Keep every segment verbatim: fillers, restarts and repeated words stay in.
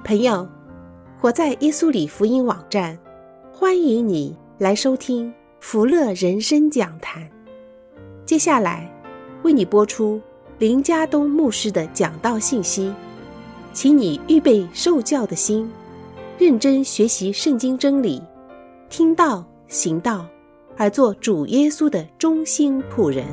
朋友，活在耶稣里福音网站，欢迎你来收听福乐人生讲坛。接下来为你播出林家东牧师的讲道信息，请你预备受教的心，认真学习圣经真理，听道行道，而做主耶稣的忠心仆人。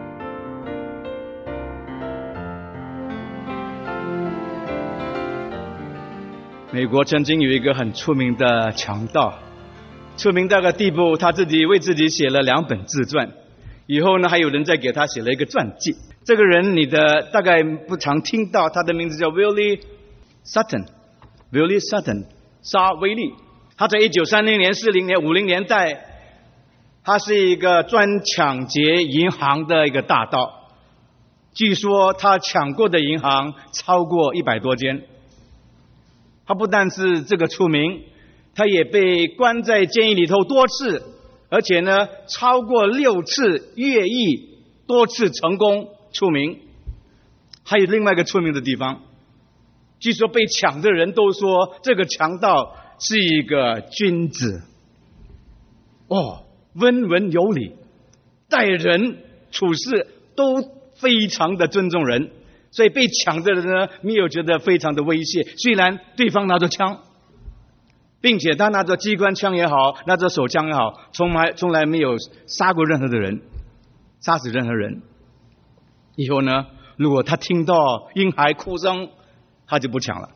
美国曾经有一个很出名的强盗，出名到个地步，他自己为自己写了两本自传，以后呢还有人再给他写了一个传记。这个人你的大概不常听到，他的名字叫 Willie Sutton Willie Sutton 沙威利。他在一九三零年、四零年、五零年代，他是一个专抢劫银行的一个大盗，据说他抢过的银行超过一百多间。他不但是这个出名，他也被关在监狱里头多次，而且呢超过六次越狱，多次成功出名。还有另外一个出名的地方，据说被抢的人都说这个强盗是一个君子，哦，温文有礼，待人处事都非常的尊重人，所以被抢的人呢没有觉得非常的威胁。虽然对方拿着枪，并且他拿着机关枪也好，拿着手枪也好，从来从来没有杀过任何的人，杀死任何人。以后呢，如果他听到婴孩哭声，他就不抢了。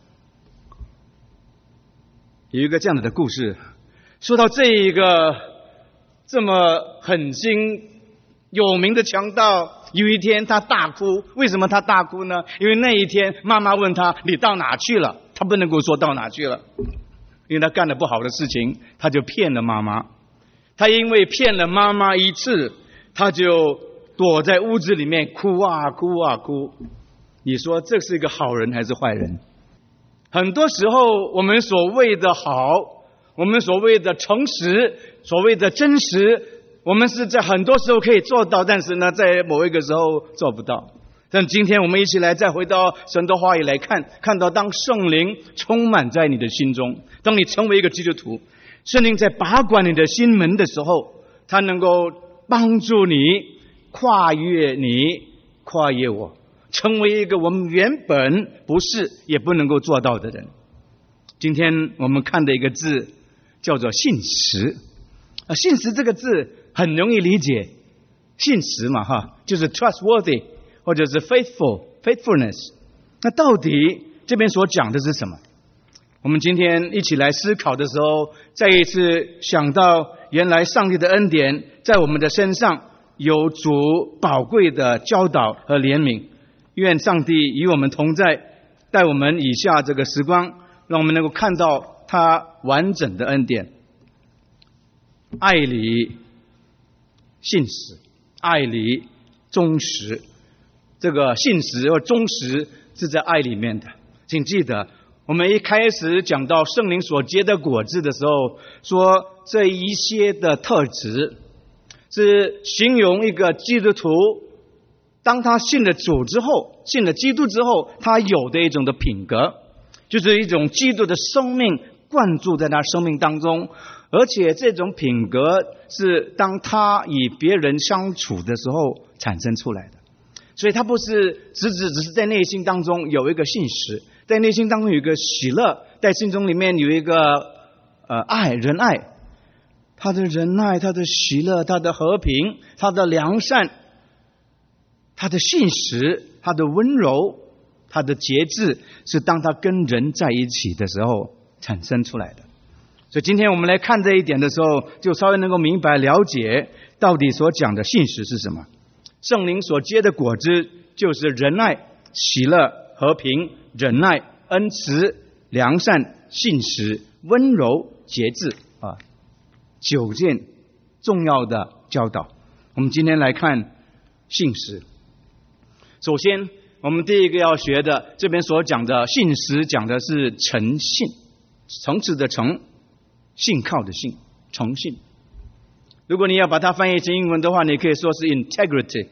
有一个这样的故事，说到这一个这么狠心有名的强盗，有一天他大哭。为什么他大哭呢？因为那一天妈妈问他你到哪去了，他不能够说到哪去了，因为他干了不好的事情，他就骗了妈妈。他因为骗了妈妈一次，他就躲在屋子里面哭啊哭啊哭。你说这是一个好人还是坏人？很多时候我们所谓的好，我们所谓的诚实，所谓的真实，我们是在很多时候可以做到，但是呢在某一个时候做不到。但今天我们一起来再回到神的话语来看，看到当圣灵充满在你的心中，当你成为一个基督徒，圣灵在把管你的心门的时候，他能够帮助你跨越你，跨越我，成为一个我们原本不是也不能够做到的人。今天我们看的一个字叫做信实啊，信实这个字很容易理解，信实嘛哈，就是 trustworthy 或者是 faithful faithfulness。那到底这边所讲的是什么？我们今天一起来思考的时候，再一次想到原来上帝的恩典在我们的身上有主宝贵的教导和怜悯。愿上帝与我们同在，带我们以下这个时光，让我们能够看到他完整的恩典。爱里信实，爱里忠实，这个信实和忠实是在爱里面的。请记得我们一开始讲到圣灵所结的果子的时候，说这一些的特质是形容一个基督徒当他信了主之后，信了基督之后，他有的一种的品格，就是一种基督的生命灌注在他生命当中，而且这种品格是当他与别人相处的时候产生出来的。所以他不是只只只是在内心当中有一个信实，在内心当中有一个喜乐，在心中里面有一个呃爱仁爱，他的仁爱，他的喜乐，他的和平，他的良善，他的信实，他的温柔，他的节制，是当他跟人在一起的时候产生出来的。所以今天我们来看这一点的时候，就稍微能够明白了解到底所讲的信实是什么。圣灵所结的果子就是仁爱、喜乐、和平、忍耐、恩慈、良善、信实、温柔、节制啊，九件重要的教导。我们今天来看信实。首先我们第一个要学的，这边所讲的信实讲的是诚信，诚实的诚，信靠的信，诚信。如果你要把它翻译成英文的话，你可以说是 integrity，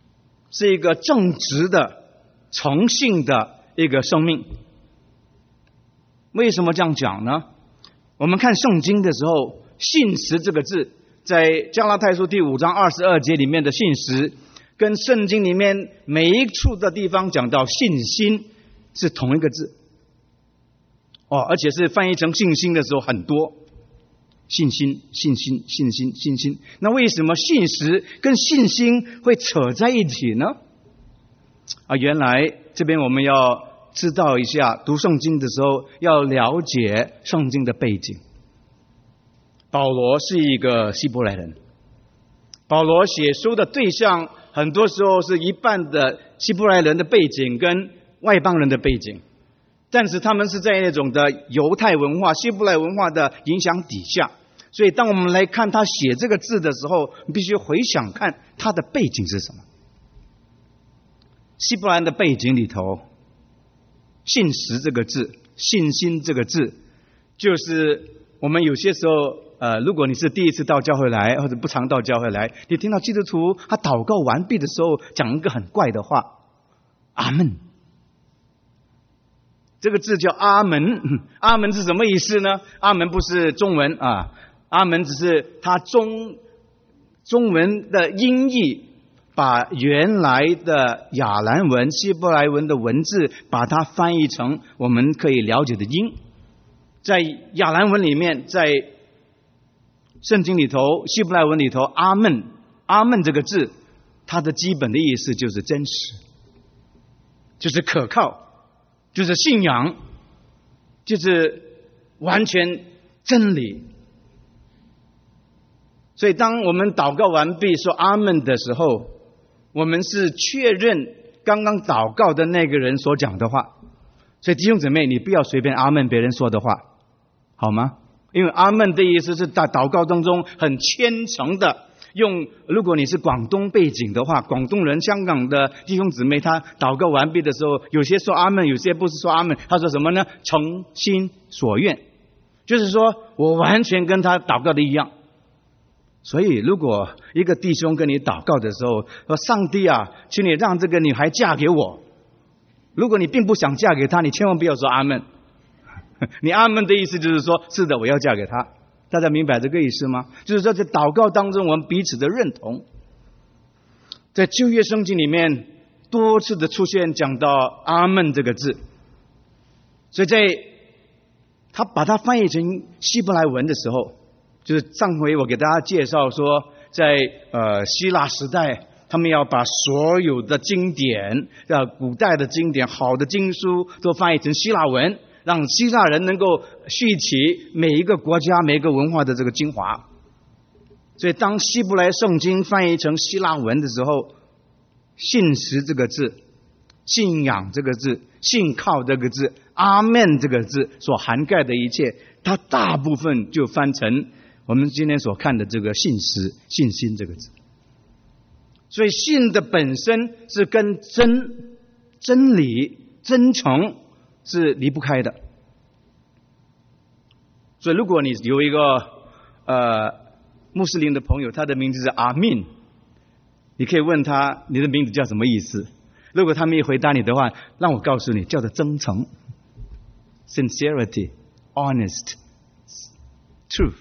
是一个正直的诚信的一个生命。 为什么这样讲呢？我们看圣经的时候，信实这个字在加拉太书第五章二十二节里面的信实，跟圣经里面每一处的地方讲到信心是同一个字哦，而且是翻译成信心的时候很多，信心信心信心信心。那为什么信实跟信心会扯在一起呢？啊，原来这边我们要知道一下，读圣经的时候要了解圣经的背景。保罗是一个希伯来人，保罗写书的对象很多时候是一半的希伯来人的背景跟外邦人的背景，但是他们是在那种的犹太文化、希伯来文化的影响底下，所以当我们来看他写这个字的时候，必须回想看他的背景是什么。希伯来的背景里头，信实这个字、信心这个字，就是我们有些时候呃，如果你是第一次到教会来，或者不常到教会来，你听到基督徒他祷告完毕的时候讲一个很怪的话，阿们。这个字叫阿门，阿门是什么意思呢？阿门不是中文啊，阿门只是它中中文的音译，把原来的亚兰文、希伯来文的文字，把它翻译成我们可以了解的音。在亚兰文里面，在圣经里头、希伯来文里头，阿们阿们这个字，它的基本的意思就是真实，就是可靠，就是信仰，就是完全真理。所以当我们祷告完毕说阿们的时候，我们是确认刚刚祷告的那个人所讲的话。所以弟兄姊妹，你不要随便阿们别人说的话，好吗？因为阿们的意思是在祷告当中很虔诚的用，如果你是广东背景的话，广东人、香港的弟兄姊妹，他祷告完毕的时候，有些说阿们，有些不是说阿们，他说什么呢？诚心所愿，就是说我完全跟他祷告的一样。所以如果一个弟兄跟你祷告的时候说，上帝啊，请你让这个女孩嫁给我，如果你并不想嫁给他，你千万不要说阿们。你阿们的意思就是说，是的，我要嫁给他。大家明白这个意思吗？就是说在祷告当中我们彼此的认同。在旧约圣经里面多次的出现讲到阿们这个字，所以在他把它翻译成希伯来文的时候，就是上回我给大家介绍说，在呃希腊时代，他们要把所有的经典、呃古代的经典、好的经书都翻译成希腊文，让希腊人能够续起每一个国家、每一个文化的这个精华。所以当希伯来圣经翻译成希腊文的时候，信实这个字、信仰这个字、信靠这个字、阿们这个字所涵盖的一切，它大部分就翻成我们今天所看的这个信实、信心这个字。所以信的本身是跟真、真理、真诚是离不开的。所以如果你有一个呃穆斯林的朋友，他的名字是阿敏，你可以问他你的名字叫什么意思。如果他没有回答你的话，让我告诉你，叫做真诚 sincerity honest truth。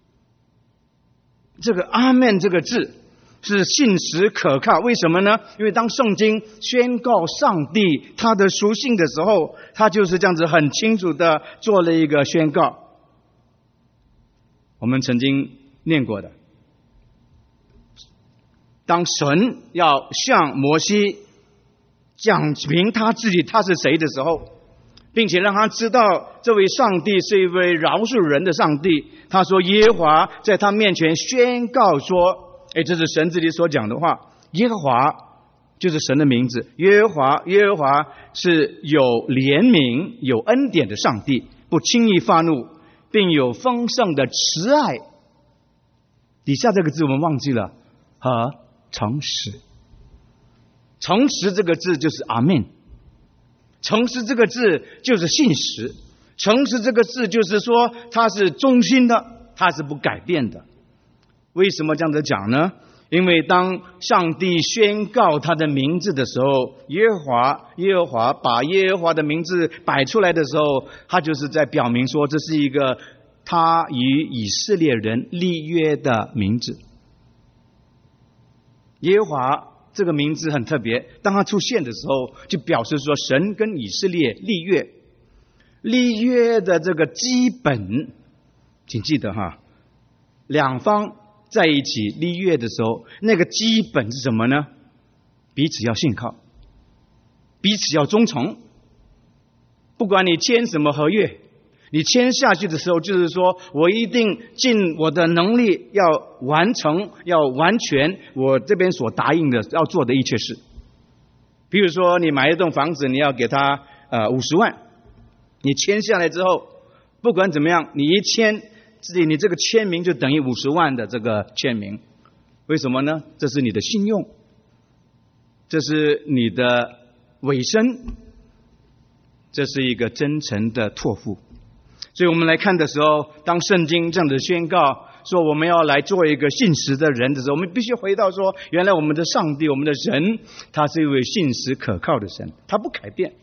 这个阿们这个字是信实可靠，为什么呢？因为当圣经宣告上帝他的属性的时候，他就是这样子很清楚的做了一个宣告。我们曾经念过的，当神要向摩西讲明他自己他是谁的时候，并且让他知道这位上帝是一位饶恕人的上帝，他说耶和华在他面前宣告说，哎，这是神自己所讲的话。耶和华就是神的名字，耶和华耶和华是有怜悯有恩典的上帝，不轻易发怒，并有丰盛的慈爱。底下这个字我们忘记了，和诚实。诚实这个字就是阿们，诚实这个字就是信实，诚实这个字就是说它是忠心的，它是不改变的。为什么这样子讲呢？ 因为当上帝宣告他的名字的时候，耶和华耶和华把耶和华的名字摆出来的时候，他就是在表明说，这是一个他与以色列人立约的名字。耶和华这个名字很特别，当他出现的时候，就表示说神跟以色列立约。立约的这个基本，请记得哈，两方在一起立约的时候，那个基本是什么呢？彼此要信靠，彼此要忠诚。不管你签什么合约，你签下去的时候，就是说我一定尽我的能力要完成，要完全我这边所答应的要做的一切事。比如说你买一栋房子，你要给他呃五十万，你签下来之后，不管怎么样，你一签自己，你这个签名就等于五十万的这个签名。为什么呢？这是你的信用，这是你的委身，这是一个真诚的托付。所以我们来看的时候，当圣经这样的宣告说我们要来做一个信实的人的时候，我们必须回到说，原来我们的上帝，我们的神，他是一位信实可靠的神，他不改变。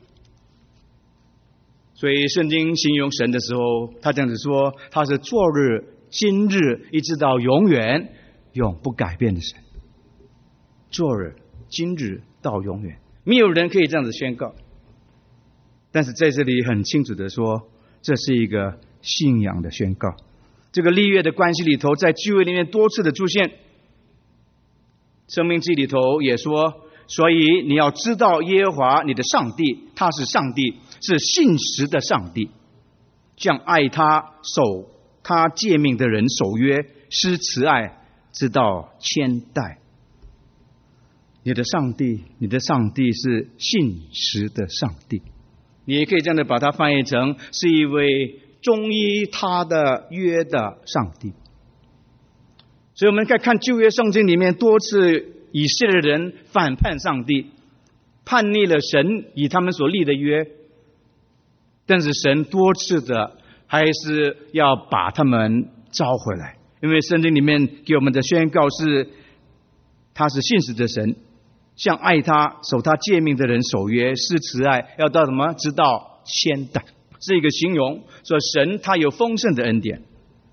所以圣经形容神的时候，他这样子说，他是昨日今日一直到永远永不改变的神。昨日今日到永远，没有人可以这样子宣告。但是在这里很清楚的说，这是一个信仰的宣告。这个立约的关系里头，在聚会里面多次的出现。生命记里头也说，所以你要知道耶和华你的上帝，他是上帝，是信实的上帝，向爱他守他诫命的人守约，施慈爱，直到千代。你的上帝，你的上帝是信实的上帝。你也可以这样的把它翻译成是一位忠依他的约的上帝。所以我们可以看旧约圣经里面多次以色列人反叛上帝，叛逆了神与他们所立的约，但是神多次的还是要把他们召回来。因为圣经里面给我们的宣告是，他是信实的神，向爱他守他诫命的人守约，施慈爱，要到什么？直到千代。是一个形容说神他有丰盛的恩典。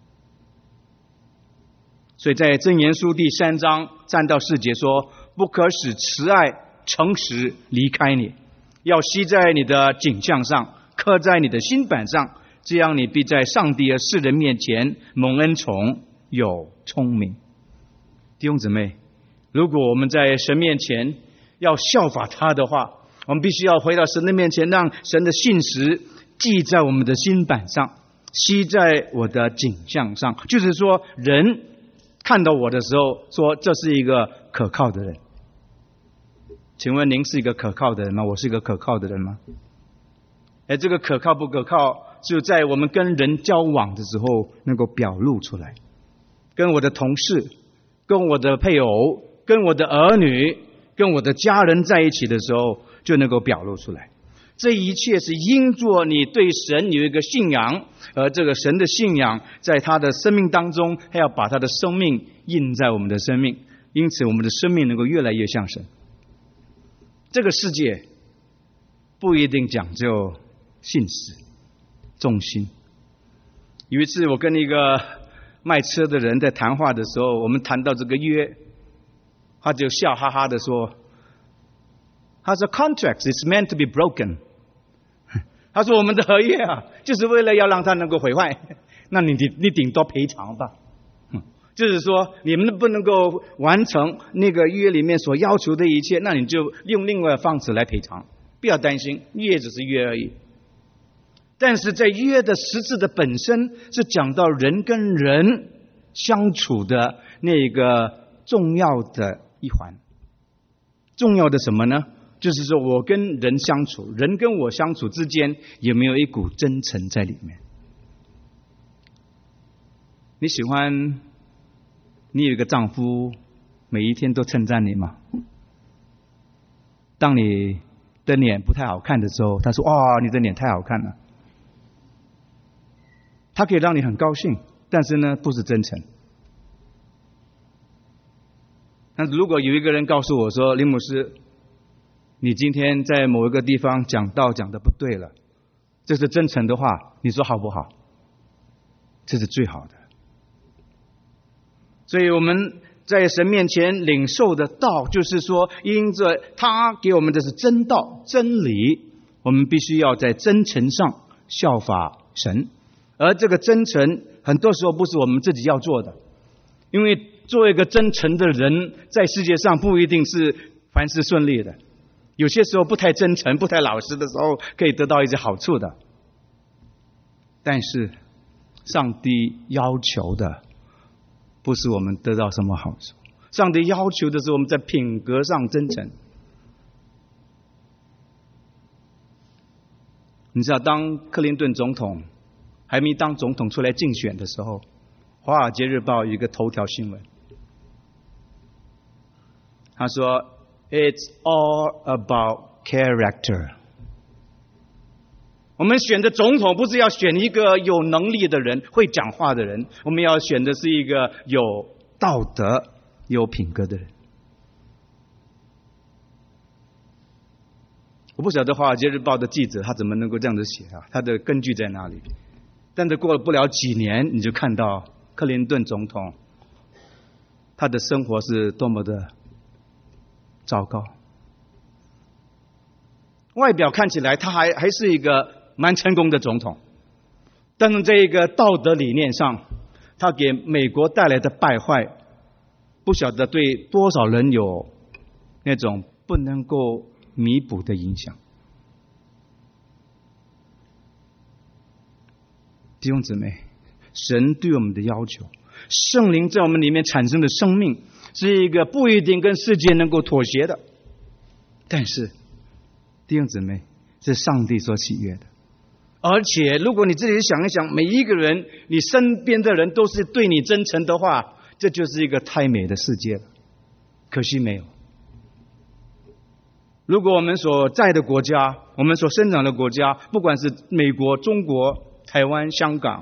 所以在箴言书第三章三到四节说，不可使慈爱诚实离开你，要吸在你的颈项上，刻在你的心板上，这样你必在上帝和世人面前蒙恩宠，有聪明。弟兄姊妹，如果我们在神面前要效法他的话，我们必须要回到神的面前，让神的信实记在我们的心板上，吸在我的颈项上。就是说，人看到我的时候说，这是一个可靠的人。请问您是一个可靠的人吗？我是一个可靠的人吗？哎，这个可靠不可靠，就在我们跟人交往的时候能够表露出来。跟我的同事，跟我的配偶，跟我的儿女，跟我的家人在一起的时候，就能够表露出来。这一切是因着你对神有一个信仰，而这个神的信仰在他的生命当中，他要把他的生命印在我们的生命，因此我们的生命能够越来越像神。这个世界不一定讲究信实忠心。有一次我跟一个卖车的人在谈话的时候，我们谈到这个约，他就笑哈哈的说，他说 contract is meant to be broken。 他说我们的合约啊，就是为了要让它能够毁坏，那你你顶多赔偿吧。就是说你们不能够完成那个约里面所要求的一切，那你就用另外的方式来赔偿，不要担心，约只是约而已。但是在约的实质的本身是讲到人跟人相处的那个重要的一环。重要的什么呢？就是说我跟人相处，人跟我相处之间有没有一股真诚在里面。你喜欢你有一个丈夫每一天都称赞你吗？当你的脸不太好看的时候，他说哇，你的脸太好看了。他可以让你很高兴，但是呢不是真诚。 那如果有一个人告诉我说，林牧师，你今天在某一个地方讲道讲得不对了，这是真诚的话，你说好不好？这是最好的。所以我们在神面前领受的道，就是说因着他给我们的是真道真理，我们必须要在真诚上效法神。而这个真诚很多时候不是我们自己要做的，因为做一个真诚的人在世界上不一定是凡事顺利的，有些时候不太真诚不太老实的时候可以得到一些好处的。但是上帝要求的不是我们得到什么好处，上帝要求的是我们在品格上真诚。你知道当克林顿总统还没当总统出来竞选的时候，华尔街日报有一个头条新闻，他说 It's all about character。 我们选的总统不是要选一个有能力的人会讲话的人，我们要选的是一个有道德有品格的人。我不晓得华尔街日报的记者他怎么能够这样子写啊，他的根据在哪里？但是过了不了几年，你就看到克林顿总统他的生活是多么的糟糕。外表看起来他还还是一个蛮成功的总统，但是这个道德理念上，他给美国带来的败坏，不晓得对多少人有那种不能够弥补的影响。弟兄姊妹，神对我们的要求，圣灵在我们里面产生的生命，是一个不一定跟世界能够妥协的，但是弟兄姊妹，是上帝所喜悦的。而且如果你自己想一想，每一个人你身边的人都是对你真诚的话，这就是一个太美的世界了。可惜没有。如果我们所在的国家，我们所生长的国家，不管是美国、中国、台湾、香港，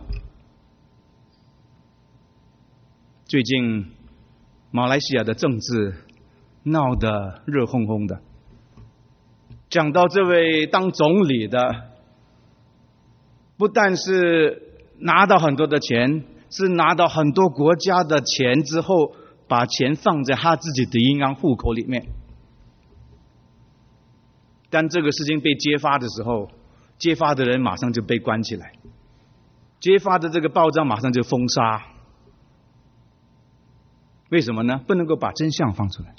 最近马来西亚的政治闹得热烘烘的，讲到这位当总理的，不但是拿到很多的钱，是拿到很多国家的钱之后，把钱放在他自己的银行户口里面。但这个事情被揭发的时候，揭发的人马上就被关起来，揭发的这个报章马上就封杀。为什么呢？不能够把真相放出来。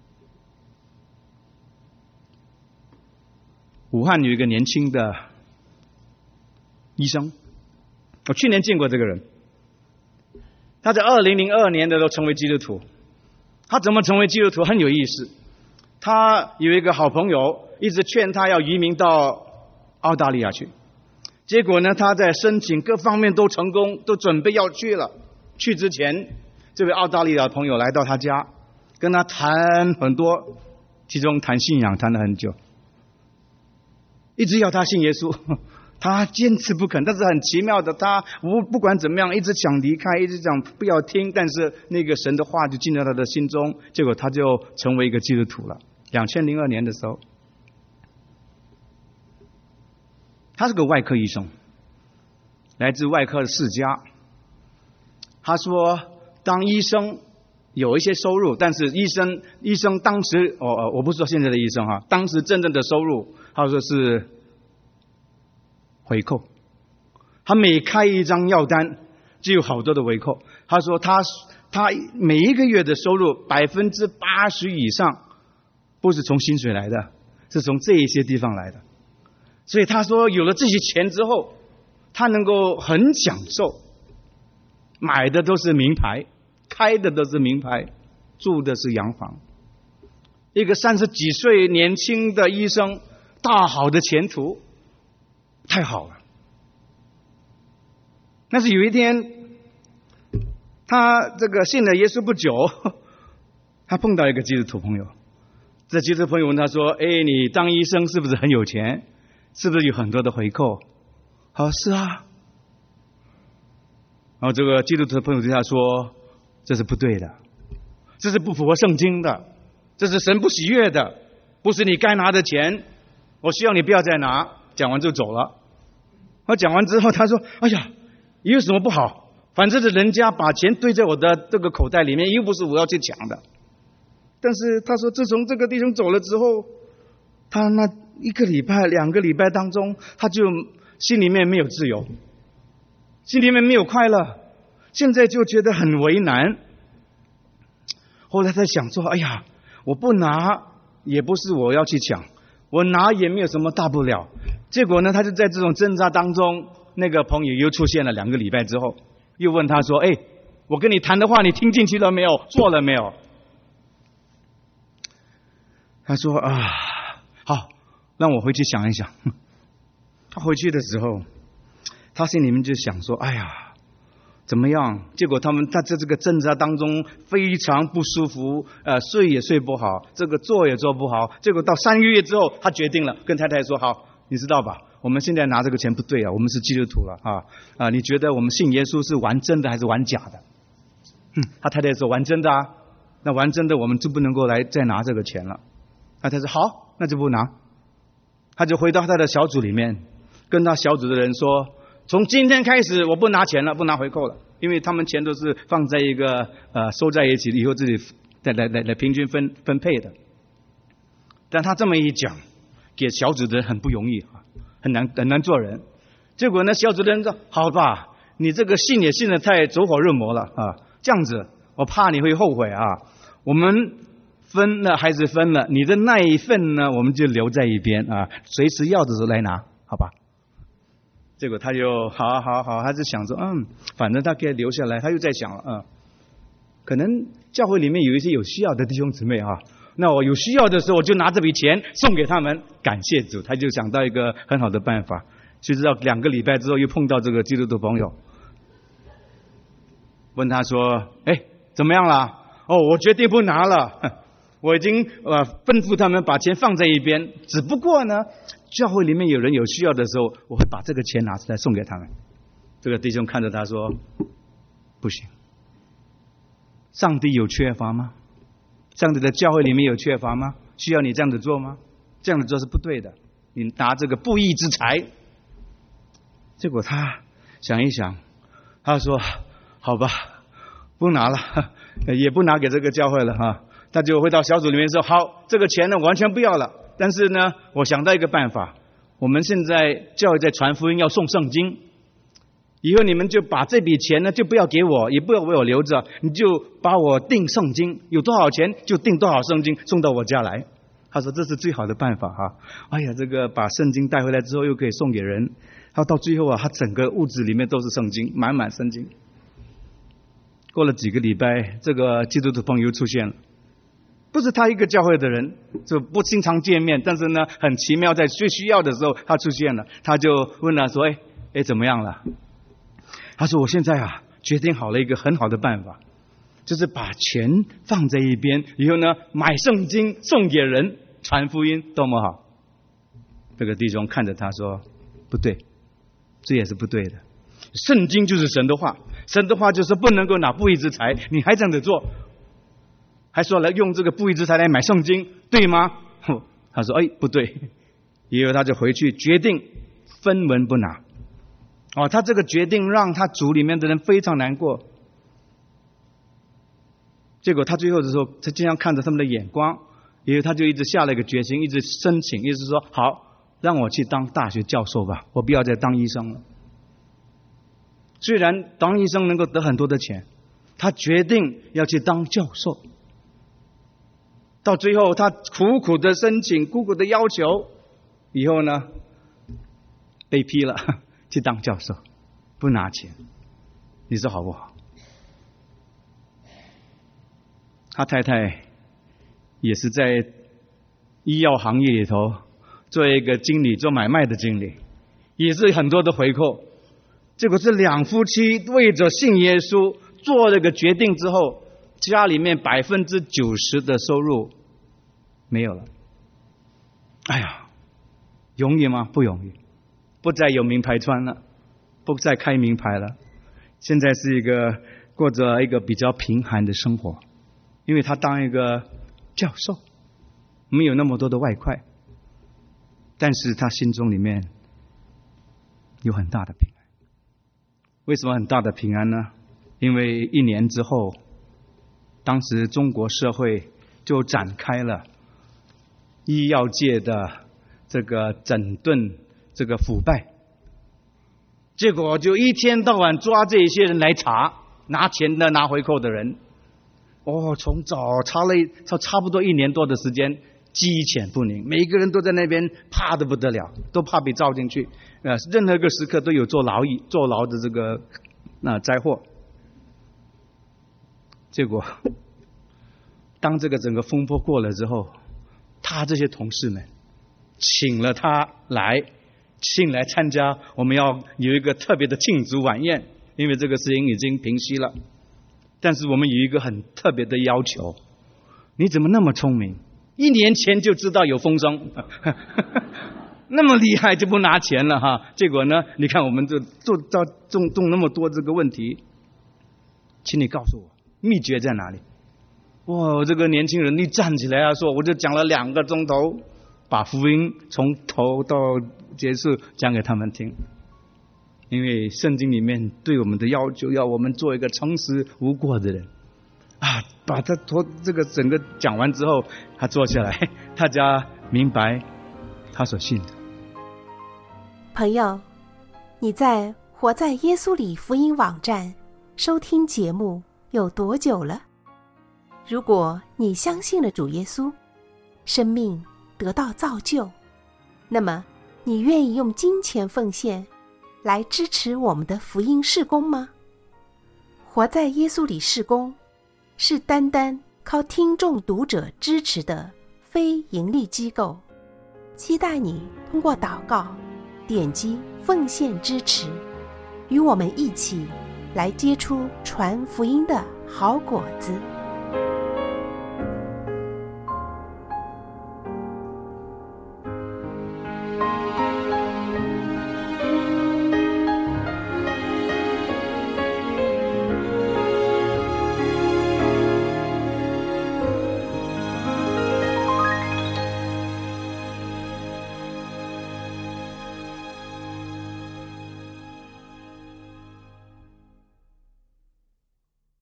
武汉有一个年轻的医生，我去年见过这个人，他在二零零二年的时候成为基督徒。他怎么成为基督徒很有意思，他有一个好朋友一直劝他要移民到澳大利亚去，结果呢，他在申请各方面都成功，都准备要去了。去之前，这位澳大利亚的朋友来到他家，跟他谈很多，其中谈信仰谈了很久，一直要他信耶稣，他坚持不肯。但是很奇妙的，他不不管怎么样，一直想离开，一直讲不要听，但是那个神的话就进到他的心中，结果他就成为一个基督徒了。两千零二年的时候，他是个外科医生，来自外科的世家。他说当医生有一些收入，但是医生医生当时哦我不是说现在的医生哈，当时真正的收入他说是回扣，他每开一张药单就有好多的回扣。他说他他每一个月的收入百分之八十以上不是从薪水来的，是从这一些地方来的。所以他说有了这些钱之后，他能够很享受，买的都是名牌，开的都是名牌，住的是洋房。一个三十几岁年轻的医生，大好的前途，太好了。但是有一天，他这个信了耶稣不久，他碰到一个基督徒朋友。这基督徒朋友问他说：“哎，你当医生是不是很有钱？是不是有很多的回扣？”他说：“是啊。”然后这个基督徒的朋友对他说：“这是不对的。 这是不符合圣经的，这是神不喜悦的，不是你该拿的钱，我希望你不要再拿。讲完就走了。他讲完之后他说，哎呀，也有什么不好，反正是人家把钱堆在我的这个口袋里面，又不是我要去抢的。但是他说自从这个弟兄走了之后，他那一个礼拜两个礼拜当中，他就心里面没有自由，心里面没有快乐，现在就觉得很为难。后来他想说，哎呀，我不拿也不是我要去抢，我拿也没有什么大不了。结果呢，他就在这种挣扎当中，那个朋友又出现了。两个礼拜之后又问他说，哎，我跟你谈的话你听进去了没有，做了没有？他说啊，好，让我回去想一想。他回去的时候，他心里面就想说，哎呀，怎么样？结果他们他在这个挣扎当中非常不舒服，呃，睡也睡不好，这个做也做不好。结果到三个月之后，他决定了，跟太太说，好，你知道吧，我们现在拿这个钱不对啊，我们是基督徒了啊啊！你觉得我们信耶稣是玩真的还是玩假的？嗯，他太太说玩真的啊，那玩真的我们就不能够来再拿这个钱了。他太太说好，那就不拿。他就回到他的小组里面，跟他小组的人说，从今天开始我不拿钱了，不拿回扣了，因为他们钱都是放在一个呃收在一起，以后自己来来来来平均分分配的。但他这么一讲，给小组的人很不容易啊，很难很难做人。结果呢，小组的人说，好吧，你这个信也信得太走火入魔了啊，这样子我怕你会后悔啊。我们分了还是分了，你的那一份呢，我们就留在一边啊，随时要的时候来拿，好吧？结果他就好好好，他就想说，嗯，反正他可以留下来。他又在想了，嗯，可能教会里面有一些有需要的弟兄姊妹啊，那我有需要的时候，我就拿这笔钱送给他们，感谢主。他就想到一个很好的办法，就知道两个礼拜之后又碰到这个基督徒朋友，问他说，哎，怎么样了？哦，我决定不拿了。我已经呃吩咐他们把钱放在一边，只不过呢，教会里面有人有需要的时候，我会把这个钱拿出来送给他们。这个弟兄看着他说，不行，上帝有缺乏吗？上帝的教会里面有缺乏吗？需要你这样子做吗？这样子做是不对的，你拿这个不义之财。结果他想一想，他说好吧，不拿了，也不拿给这个教会了哈。他就回到小组里面说，好，这个钱呢完全不要了，但是呢我想到一个办法，我们现在教会在传福音要送圣经，以后你们就把这笔钱呢就不要给我，也不要为我留着，你就把我订圣经，有多少钱就订多少圣经送到我家来。他说这是最好的办法哈。哎呀，这个把圣经带回来之后又可以送给人，他到最后啊，他整个屋子里面都是圣经，满满圣经。过了几个礼拜，这个基督徒朋友出现了，不是他一个教会的人，就不经常见面，但是呢很奇妙，在最需要的时候他出现了。他就问他说，哎哎怎么样了？他说我现在啊决定好了一个很好的办法，就是把钱放在一边，以后呢买圣经送给人，传福音，多么好。这个弟兄看着他说，不对，这也是不对的。圣经就是神的话，神的话就是不能够拿不义之财，你还这样子做，还说来用这个不义之财来买圣经，对吗？他说哎不对。以后他就回去决定分文不拿。哦，他这个决定让他组里面的人非常难过。结果他最后的时候，他经常看着他们的眼光，以后他就一直下了一个决心，一直申请，一直说好，让我去当大学教授吧，我不要再当医生了。虽然当医生能够得很多的钱，他决定要去当教授。到最后他苦苦的申请，苦苦的要求，以后呢被批了，去当教授，不拿钱，你说好不好？他太太也是在医药行业里头做一个经理，做买卖的经理，也是很多的回扣。结果这两夫妻为着信耶稣做了个决定之后，家里面百分之九十的收入没有了。哎呀，容易吗？不容易。不再有名牌穿了，不再开名牌了，现在是一个过着一个比较贫寒的生活。 因为他当一个教授，没有那么多的外快，但是他心中里面有很大的平安。为什么很大的平安呢？因为一年之后，当时中国社会就展开了医药界的这个整顿这个腐败，结果就一天到晚抓这些人来查，拿钱的拿回扣的人，哦，从早查了差差不多一年多的时间，鸡犬不宁，每一个人都在那边怕得不得了，都怕被招进去，呃，任何一个时刻都有坐牢役坐牢的这个那、呃、灾祸。结果当这个整个风波过了之后，他这些同事们请了他来请来参加，我们要有一个特别的庆祝晚宴，因为这个事情已经平息了。但是我们有一个很特别的要求，你怎么那么聪明，一年前就知道有风声那么厉害就不拿钱了哈？结果呢，你看我们就做到种种那么多这个问题，请你告诉我秘诀在哪里？哇，这个年轻人一站起来啊，说我就讲了两个钟头，把福音从头到结束讲给他们听。因为圣经里面对我们的要求，要我们做一个诚实无过的人啊。把他头这个整个讲完之后，他坐下来，大家明白他所信的。 朋友，你在活在耶稣里福音网站收听节目有多久了？如果你相信了主耶稣，生命得到造就，那么你愿意用金钱奉献来支持我们的福音事工吗？活在耶稣里事工是单单靠听众读者支持的非盈利机构，期待你通过祷告点击奉献支持，与我们一起来结出传福音的好果子。